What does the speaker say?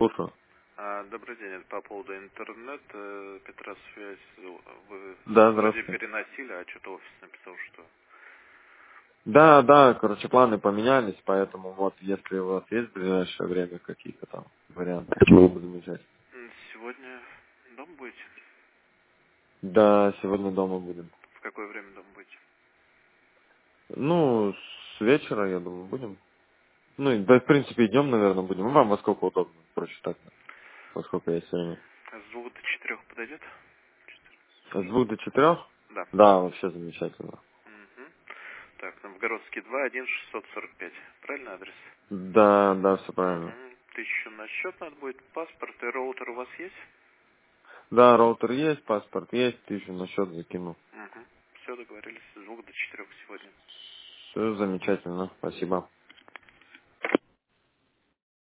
слушаю. Добрый день, это по поводу интернета, Петросвязь. Вы Да, вроде здравствуйте. переносили, а что-то офис написал, что... Да, короче, планы поменялись, поэтому вот, если у вас есть в ближайшее время какие-то там варианты, было бы замечательно. Сегодня дома будете? Да, сегодня дома будем. В какое время дома будете? Ну, с вечера, я думаю, будем. Ну, и, да, в принципе, идем, наверное, будем. Ну, вам во сколько удобно, проще так, во сколько есть время. С 2 до 4 подойдет? С 2 до 4? Да. Да, вообще замечательно. Угу. Так, Новгородский 2, 1, 645. Правильно адрес? Да, все правильно. Угу. 1000 на счет надо будет. Паспорт и роутер у вас есть? Да, роутер есть, паспорт есть, 1000 на счет закину. Угу. Все, договорились. С 2 до 4 сегодня. Все замечательно, спасибо.